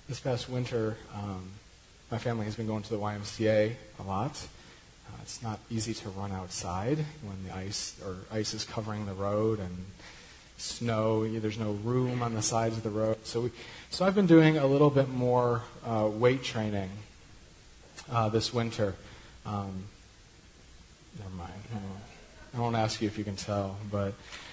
This past winter, my family has been going to the YMCA a lot. It's not easy to run outside when the ice is covering the road and snow. There's no room on the sides of the road. So I've been doing a little bit more weight training this winter. Never mind. I won't ask you if you can tell, but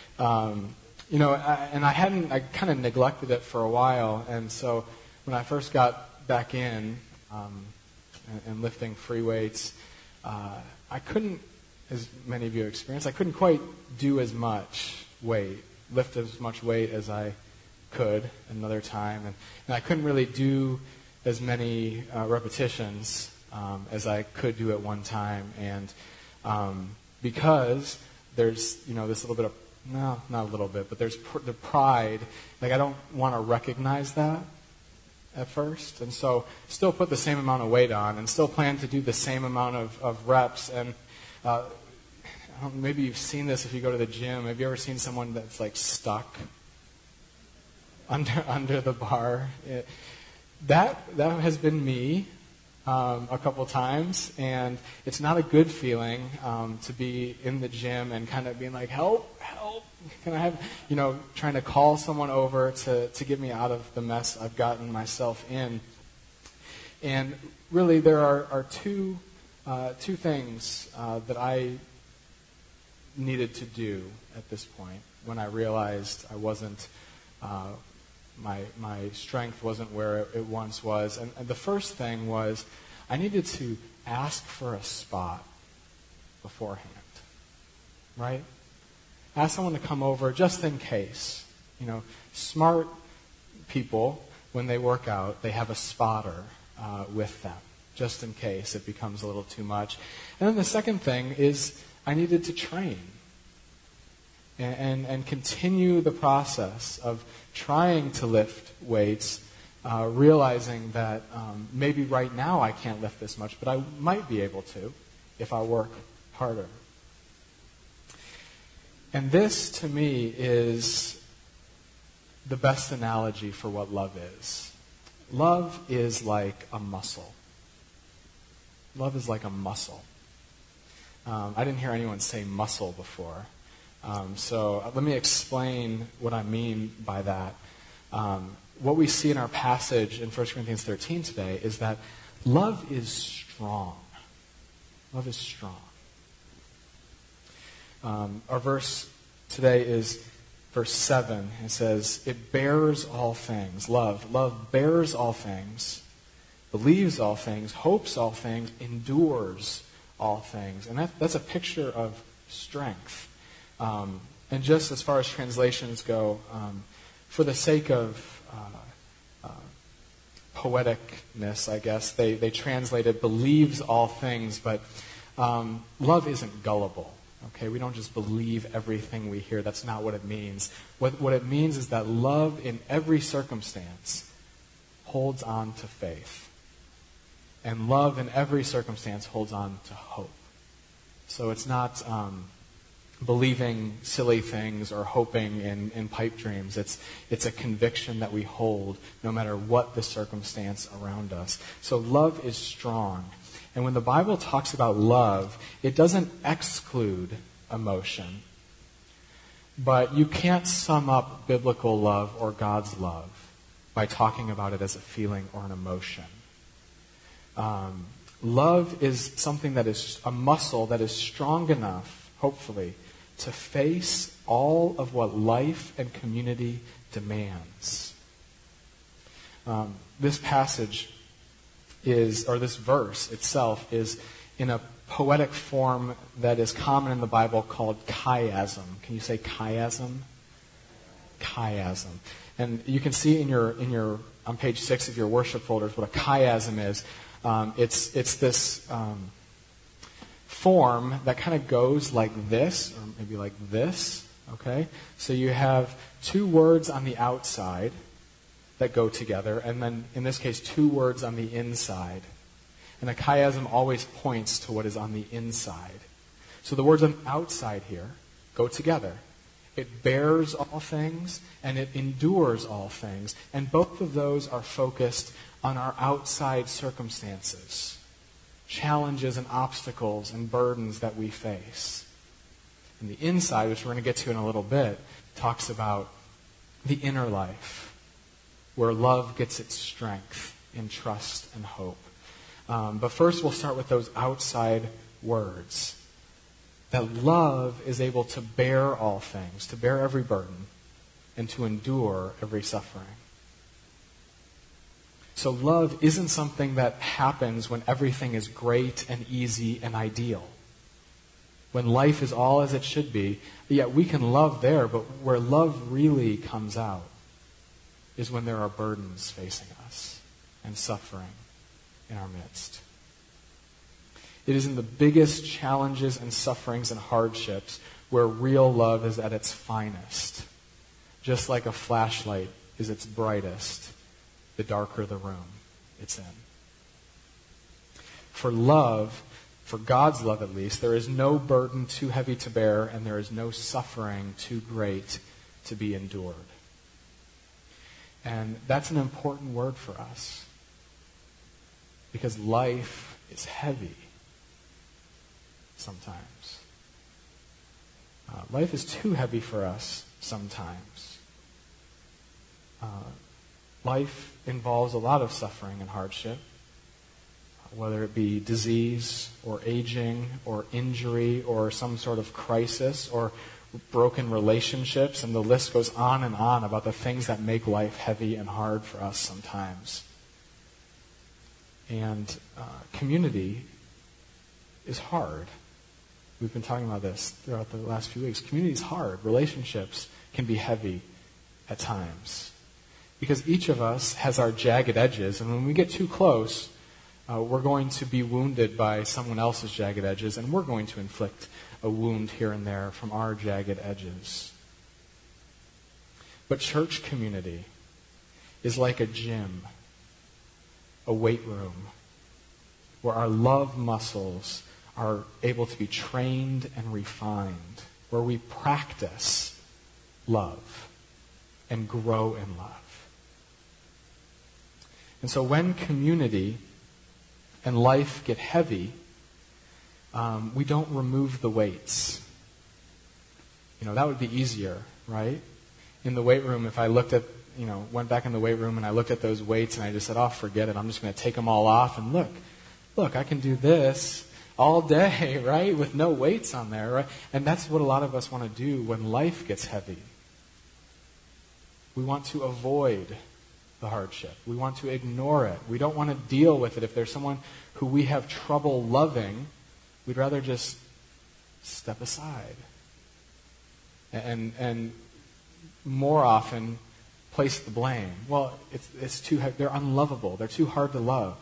I kind of neglected it for a while, and so when I first got back in and lifting free weights, I couldn't, as many of you experienced, I couldn't quite do as much weight, lift as much weight as I could another time, and I couldn't really do as many repetitions as I could do at one time, and because there's this little bit of, no, not a little bit, but there's the pride, like I don't want to recognize that at first, and so still put the same amount of weight on and still plan to do the same amount of reps. And maybe you've seen this if you go to the gym. Have you ever seen someone that's like stuck under the bar? That has been me a couple times, and it's not a good feeling to be in the gym and kind of being like, help, can I have, trying to call someone over to get me out of the mess I've gotten myself in. And really there are two things that I needed to do at this point when I realized I wasn't, my strength wasn't where it once was. And the first thing was I needed to ask for a spot beforehand, right? Ask someone to come over just in case. Smart people, when they work out, they have a spotter with them, just in case it becomes a little too much. And then the second thing is I needed to train and continue the process of trying to lift weights, realizing that maybe right now I can't lift this much, but I might be able to if I work harder. And this, to me, is the best analogy for what love is. Love is like a muscle. Love is like a muscle. I didn't hear anyone say muscle before. So let me explain what I mean by that. What we see in our passage in 1 Corinthians 13 today is that love is strong. Love is strong. Our verse today is verse 7. It says, it bears all things. Love bears all things, believes all things, hopes all things, endures all things. And that's a picture of strength. And just as far as translations go, for the sake of poeticness, I guess, they translated believes all things, but love isn't gullible. Okay, we don't just believe everything we hear. That's not what it means. What it means is that love in every circumstance holds on to faith. And love in every circumstance holds on to hope. So it's not believing silly things or hoping in pipe dreams. It's a conviction that we hold no matter what the circumstance around us. So love is strong. And when the Bible talks about love, it doesn't exclude emotion. But you can't sum up biblical love or God's love by talking about it as a feeling or an emotion. Love is something that is a muscle that is strong enough, hopefully, to face all of what life and community demands. This passage this verse itself is in a poetic form that is common in the Bible called chiasm. Can you say chiasm? Chiasm. And you can see in your on page 6 of your worship folders what a chiasm is. It's this form that kind of goes like this, or maybe like this. Okay? So you have two words on the outside that go together, and then, in this case, two words on the inside. And a chiasm always points to what is on the inside. So the words on the outside here go together, It bears all things, and it endures all things. And both of those are focused on our outside circumstances, challenges and obstacles and burdens that we face. And the inside, which we're going to get to in a little bit, talks about the inner life, where love gets its strength in trust and hope. But first we'll start with those outside words. That love is able to bear all things, to bear every burden, and to endure every suffering. So love isn't something that happens when everything is great and easy and ideal. When life is all as it should be, yet we can love there, but where love really comes out is when there are burdens facing us and suffering in our midst. It is in the biggest challenges and sufferings and hardships where real love is at its finest. Just like a flashlight is its brightest, the darker the room it's in. For love, for God's love at least, there is no burden too heavy to bear, and there is no suffering too great to be endured. And that's an important word for us, because life is heavy sometimes. Life is too heavy for us sometimes. Life involves a lot of suffering and hardship, whether it be disease or aging or injury or some sort of crisis or broken relationships, and the list goes on and on about the things that make life heavy and hard for us sometimes. And community is hard. We've been talking about this throughout the last few weeks. Community is hard. Relationships can be heavy at times, because each of us has our jagged edges, and when we get too close, we're going to be wounded by someone else's jagged edges, and we're going to inflict a wound here and there from our jagged edges. But church community is like a gym, a weight room, where our love muscles are able to be trained and refined, where we practice love and grow in love. And so when community and life get heavy, we don't remove the weights. That would be easier, right? In the weight room, if I went back in the weight room and I looked at those weights and I just said, oh, forget it, I'm just going to take them all off, and look, I can do this all day, right? With no weights on there, right? And that's what a lot of us want to do when life gets heavy. We want to avoid the hardship. We want to ignore it. We don't want to deal with it. If there's someone who we have trouble loving, we'd rather just step aside. And more often place the blame. Well, it's too heavy. They're unlovable. They're too hard to love.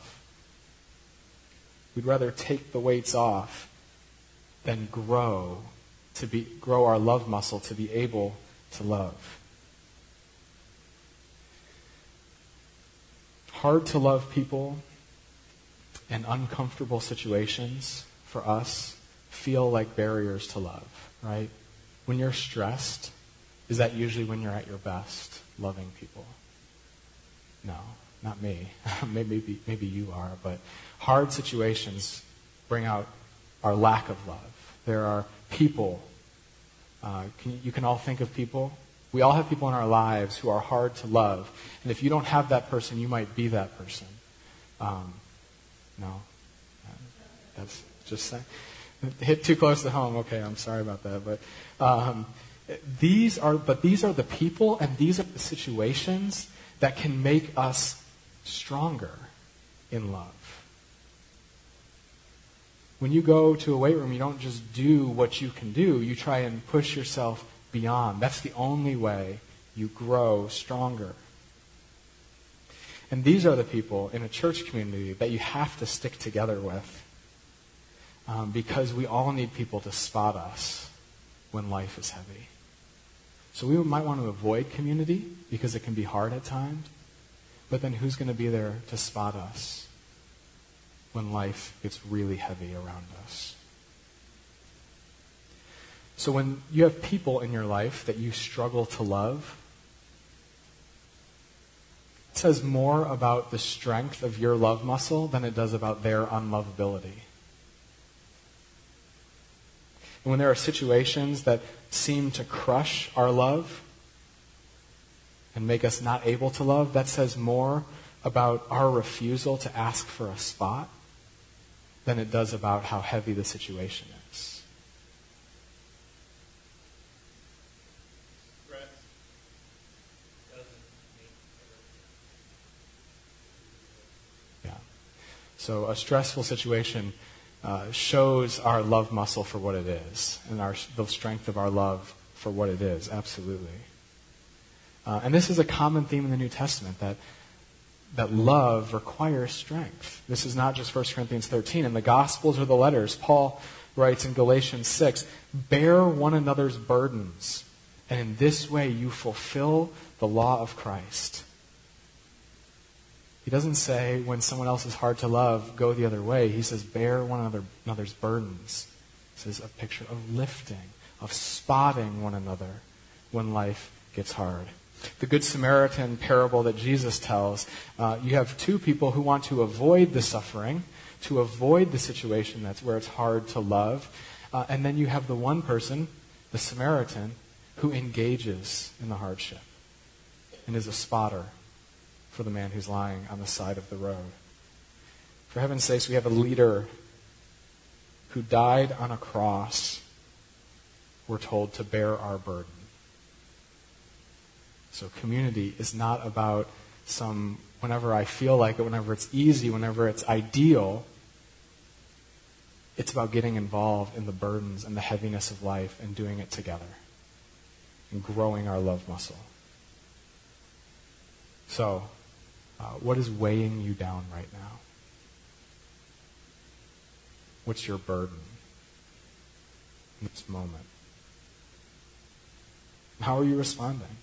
We'd rather take the weights off than grow our love muscle to be able to love. Hard to love people and uncomfortable situations for us feel like barriers to love, right? When you're stressed, is that usually when you're at your best loving people? No, not me. maybe you are, but hard situations bring out our lack of love. There are people. You can all think of people. We all have people in our lives who are hard to love. And if you don't have that person, you might be that person. No. That's just saying. Hit too close to home. Okay, I'm sorry about that. But these are the people and these are the situations that can make us stronger in love. When you go to a weight room, you don't just do what you can do. You try and push yourself beyond. That's the only way you grow stronger. And these are the people in a church community that you have to stick together with, because we all need people to spot us when life is heavy. So we might want to avoid community because it can be hard at times, but then who's going to be there to spot us when life gets really heavy around us? So when you have people in your life that you struggle to love, it says more about the strength of your love muscle than it does about their unlovability. And when there are situations that seem to crush our love and make us not able to love, that says more about our refusal to ask for a spot than it does about how heavy the situation is. Yeah. So a stressful situation shows our love muscle for what it is, and the strength of our love for what it is, absolutely. And this is a common theme in the New Testament, that love requires strength. This is not just 1 Corinthians 13. In the Gospels or the letters, Paul writes in Galatians 6, bear one another's burdens, and in this way you fulfill the law of Christ. He doesn't say, when someone else is hard to love, go the other way. He says, bear one another's burdens. This is a picture of lifting, of spotting one another when life gets hard. The Good Samaritan parable that Jesus tells, you have two people who want to avoid the suffering, to avoid the situation that's where it's hard to love. And then you have the one person, the Samaritan, who engages in the hardship and is a spotter for the man who's lying on the side of the road. For heaven's sakes, we have a leader who died on a cross, we're told, to bear our burden. So community is not about whenever I feel like it, whenever it's easy, whenever it's ideal. It's about getting involved in the burdens and the heaviness of life and doing it together and growing our love muscle. So, what is weighing you down right now? What's your burden in this moment? How are you responding?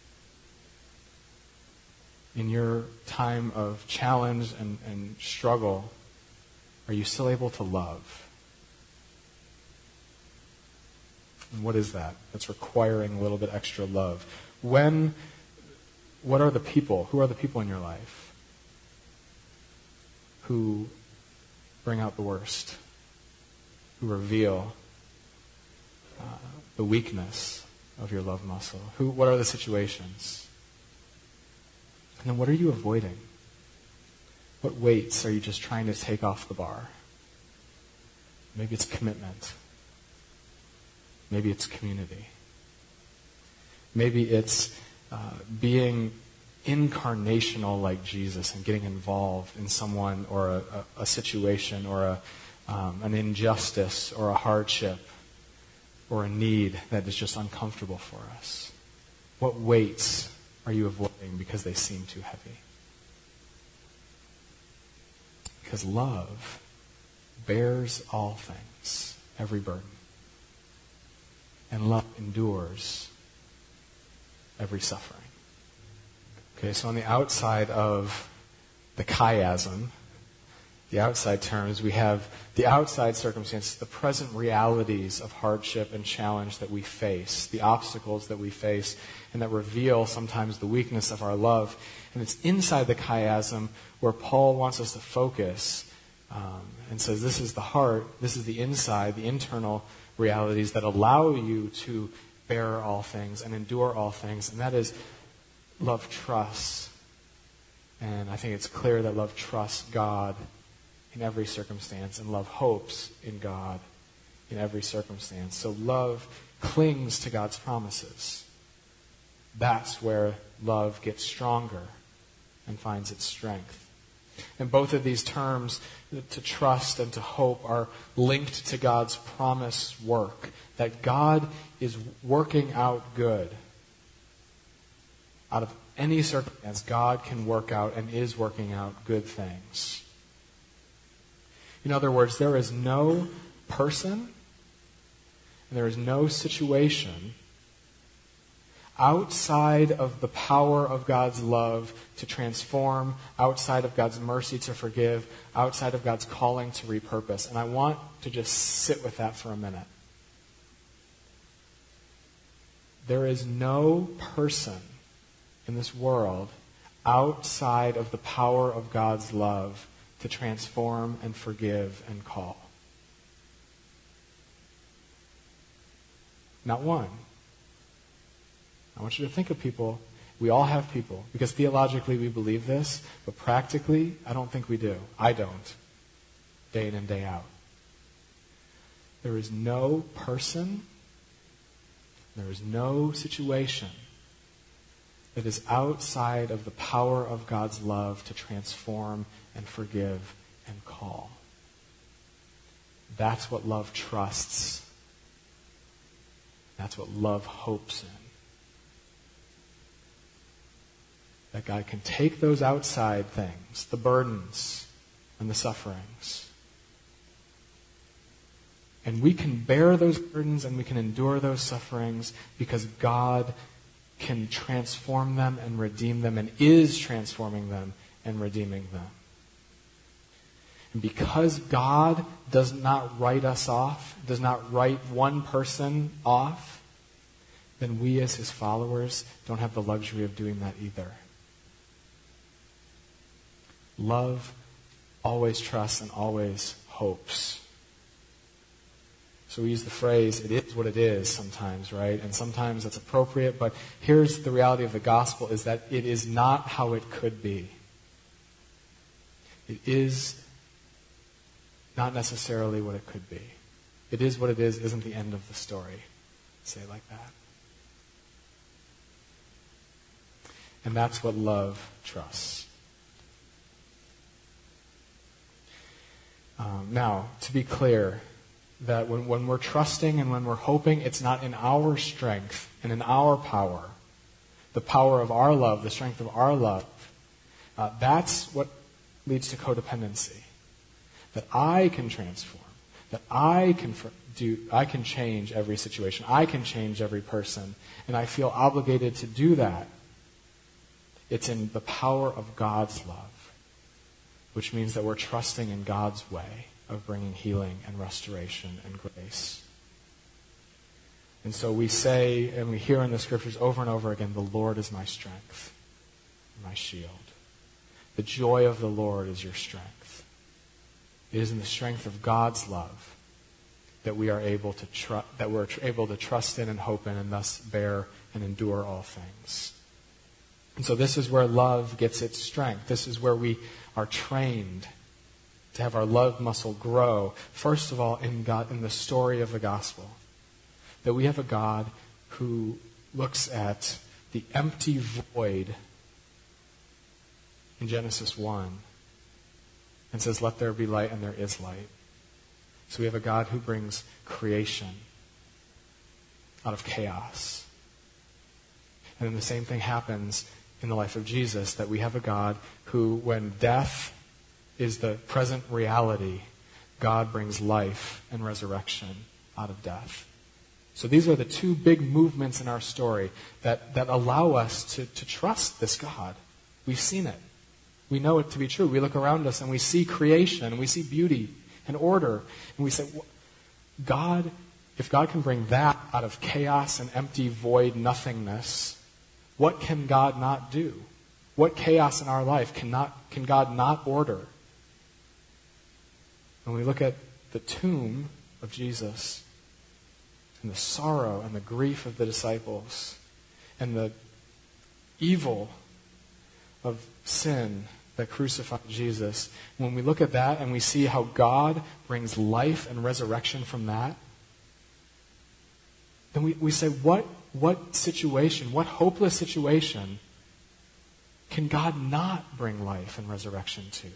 In your time of challenge and struggle, are you still able to love? And what is that? That's requiring a little bit extra love. What are the people? Who are the people in your life who bring out the worst? Who reveal the weakness of your love muscle? What are the situations? And then what are you avoiding? What weights are you just trying to take off the bar? Maybe it's commitment. Maybe it's community. Maybe it's being incarnational like Jesus and getting involved in someone or a situation or an injustice or a hardship or a need that is just uncomfortable for us. What weights are you avoiding because they seem too heavy? Because love bears all things, every burden. And love endures every suffering. Okay, so on the outside of the chiasm, the outside terms, we have the outside circumstances, the present realities of hardship and challenge that we face, the obstacles that we face, and that reveal sometimes the weakness of our love. And it's inside the chiasm where Paul wants us to focus and says this is the heart, this is the inside, the internal realities that allow you to bear all things and endure all things. And that is love trusts. And I think it's clear that love trusts God in every circumstance, and love hopes in God in every circumstance. So love clings to God's promises. That's where love gets stronger and finds its strength. And both of these terms, to trust and to hope, are linked to God's promise work, that God is working out good. Out of any circumstance, God can work out and is working out good things. In other words, there is no person and there is no situation outside of the power of God's love to transform, outside of God's mercy to forgive, outside of God's calling to repurpose. And I want to just sit with that for a minute. There is no person in this world outside of the power of God's love to transform and forgive and call. Not one. I want you to think of people. We all have people, because theologically we believe this, but practically, I don't think we do. I don't. Day in and day out. There is no person, there is no situation that is outside of the power of God's love to transform and forgive and call. That's what love trusts. That's what love hopes in. That God can take those outside things, the burdens and the sufferings, and we can bear those burdens and we can endure those sufferings because God can transform them and redeem them and is transforming them and redeeming them. And because God does not write us off, does not write one person off, then we as his followers don't have the luxury of doing that either. Love always trusts and always hopes. So we use the phrase, it is what it is sometimes, right? And sometimes that's appropriate, but here's the reality of the gospel is that it is not how it could be. It is not necessarily what it could be. It is what it is isn't the end of the story. Say it like that. And that's what love trusts. Now, to be clear, that when we're trusting and when we're hoping, it's not in our strength and in our power, the power of our love, the strength of our love. That's what leads to codependency. That I can transform, that I can change every situation, I can change every person, and I feel obligated to do that. It's in the power of God's love, which means that we're trusting in God's way of bringing healing and restoration and grace. And so we say, and we hear in the scriptures over and over again, the Lord is my strength, my shield. The joy of the Lord is your strength. It is in the strength of God's love that we are able to trust in and hope in, and thus bear and endure all things. And so this is where love gets its strength. This is where we are trained to have our love muscle grow. First of all, in the story of the gospel, that we have a God who looks at the empty void in Genesis 1 and says, let there be light, and there is light. So we have a God who brings creation out of chaos. And then the same thing happens in the life of Jesus, that we have a God who, when death is the present reality, God brings life and resurrection out of death. So these are the two big movements in our story that allow us to trust this God. We've seen it. We know it to be true. We look around us and we see creation, and we see beauty and order, and we say, God, if God can bring that out of chaos and empty void nothingness, what can God not do? What chaos in our life can God not order? When we look at the tomb of Jesus and the sorrow and the grief of the disciples and the evil of sin that crucified Jesus, when we look at that and we see how God brings life and resurrection from that, then we say, what situation, what hopeless situation can God not bring life and resurrection to?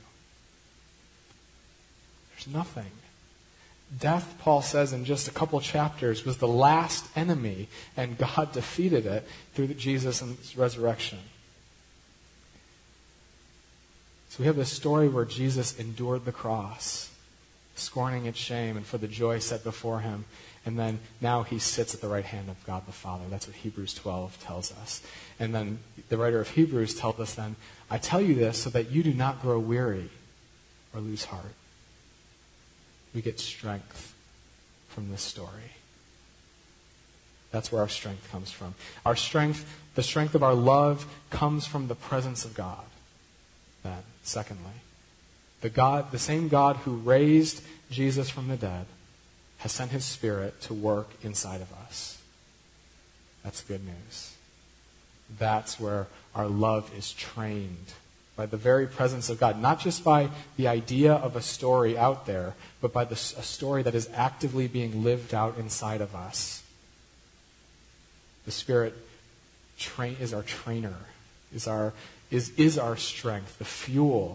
There's nothing. Death, Paul says in just a couple chapters, was the last enemy, and God defeated it through Jesus and his resurrection. So we have this story where Jesus endured the cross, scorning its shame, and for the joy set before him. And then now he sits at the right hand of God the Father. That's what Hebrews 12 tells us. And then the writer of Hebrews tells us then, I tell you this so that you do not grow weary or lose heart. We get strength from this story. That's where our strength comes from. Our strength, the strength of our love, comes from the presence of God. Then, secondly, the same God who raised Jesus from the dead has sent his Spirit to work inside of us. That's good news. That's where our love is trained, by the very presence of God. Not just by the idea of a story out there, but by a story that is actively being lived out inside of us. The Spirit is our trainer, is our strength, the fuel.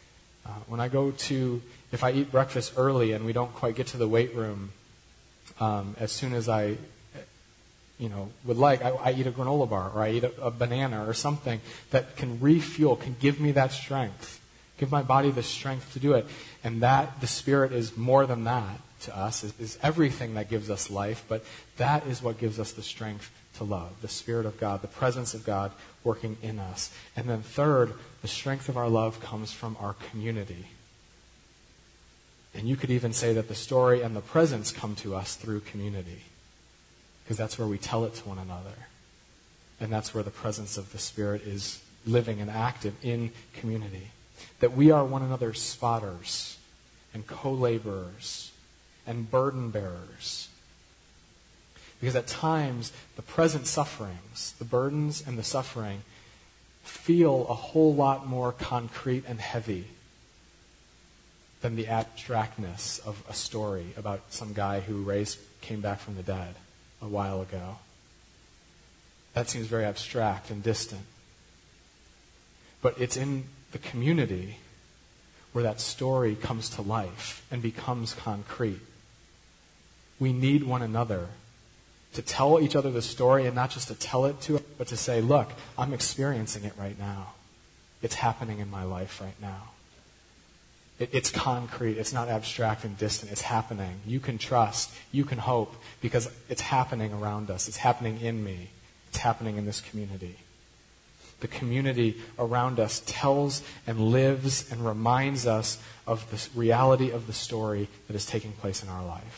If I eat breakfast early and we don't quite get to the weight room as soon as I would like, I eat a granola bar or I eat a banana or something that can refuel, can give me that strength, give my body the strength to do it. And that, the Spirit is more than that to us, is everything that gives us life, but that is what gives us the strength to love, the Spirit of God, the presence of God working in us. And then third, the strength of our love comes from our community. And you could even say that the story and the presence come to us through community, because that's where we tell it to one another. And that's where the presence of the Spirit is living and active, in community. That we are one another's spotters and co-laborers and burden bearers. Because at times, the present sufferings, the burdens and the suffering, feel a whole lot more concrete and heavy than the abstractness of a story about some guy who came back from the dead a while ago. That seems very abstract and distant. But it's in the community where that story comes to life and becomes concrete. We need one another to tell each other the story, and not just to tell it to us, but to say, look, I'm experiencing it right now. It's happening in my life right now. It's concrete. It's not abstract and distant. It's happening. You can trust. You can hope, because it's happening around us. It's happening in me. It's happening in this community. The community around us tells and lives and reminds us of the reality of the story that is taking place in our life.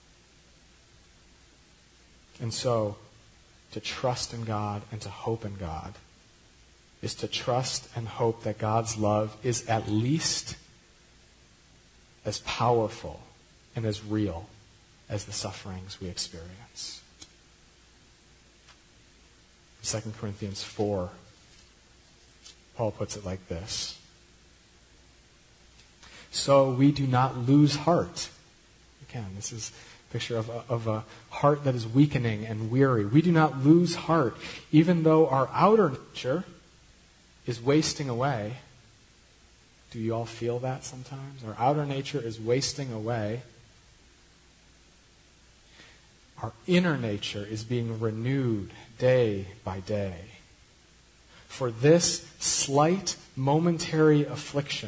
And so, to trust in God and to hope in God is to trust and hope that God's love is at least as powerful and as real as the sufferings we experience. 2 Corinthians 4, Paul puts it like this. So we do not lose heart. Again, this is a picture of a heart that is weakening and weary. We do not lose heart, even though our outer nature is wasting away. Do you all feel that sometimes? Our outer nature is wasting away. Our inner nature is being renewed day by day. For this slight momentary affliction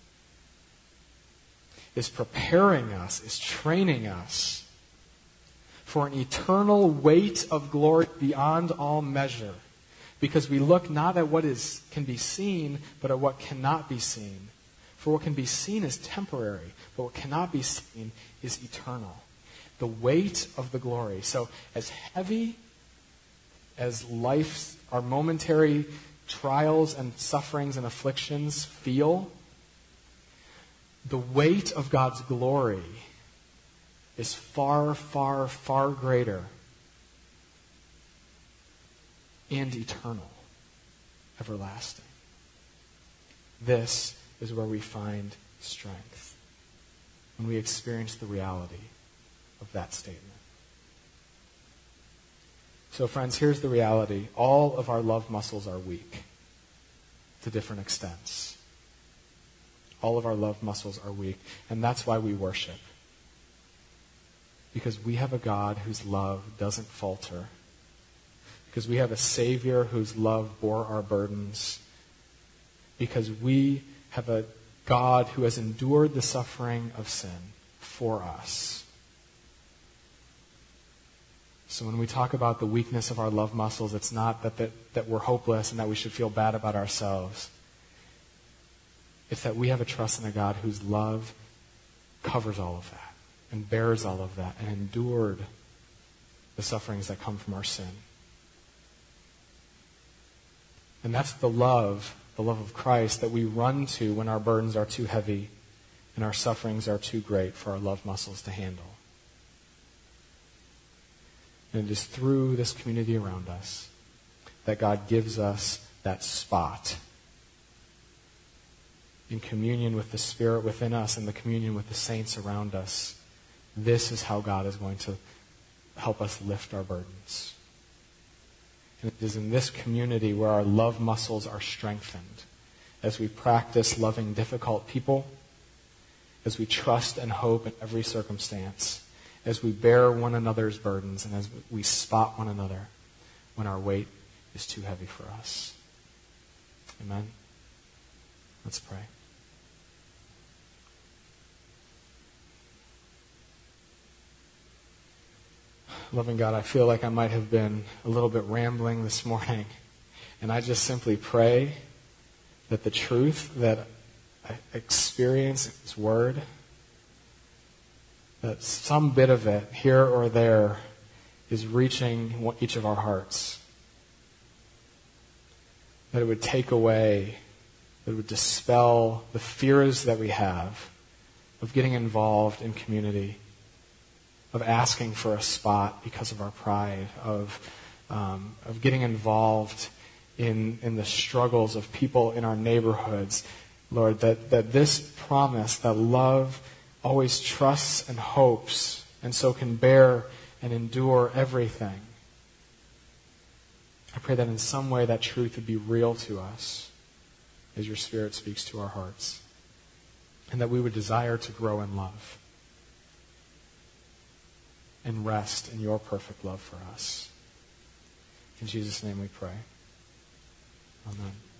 is preparing us, is training us for an eternal weight of glory beyond all measure. Because we look not at what can be seen, but at what cannot be seen. For what can be seen is temporary, but what cannot be seen is eternal. The weight of the glory. So as heavy as life's, our momentary trials and sufferings and afflictions feel, the weight of God's glory is far, far, far greater and eternal, everlasting. This is where we find strength, when we experience the reality of that statement. So friends, here's the reality. All of our love muscles are weak to different extents. All of our love muscles are weak, and that's why we worship. Because we have a God whose love doesn't falter. Because we have a Savior whose love bore our burdens. Because we have a God who has endured the suffering of sin for us. So when we talk about the weakness of our love muscles, it's not that we're hopeless and that we should feel bad about ourselves. It's that we have a trust in a God whose love covers all of that and bears all of that and endured the sufferings that come from our sin. And that's the love of Christ that we run to when our burdens are too heavy and our sufferings are too great for our love muscles to handle. And it is through this community around us that God gives us that spot in communion with the Spirit within us and the communion with the saints around us. This is how God is going to help us lift our burdens. And it is in this community where our love muscles are strengthened as we practice loving difficult people, as we trust and hope in every circumstance, as we bear one another's burdens, and as we spot one another when our weight is too heavy for us. Amen? Let's pray. Loving God, I feel like I might have been a little bit rambling this morning, and I just simply pray that the truth that I experience in His Word, that some bit of it, here or there, is reaching each of our hearts. That it would take away, that it would dispel the fears that we have of getting involved in community, of asking for a spot because of our pride, of getting involved in the struggles of people in our neighborhoods. Lord, that this promise, that love always trusts and hopes, and so can bear and endure everything. I pray that in some way that truth would be real to us as your Spirit speaks to our hearts, and that we would desire to grow in love and rest in your perfect love for us. In Jesus' name we pray. Amen.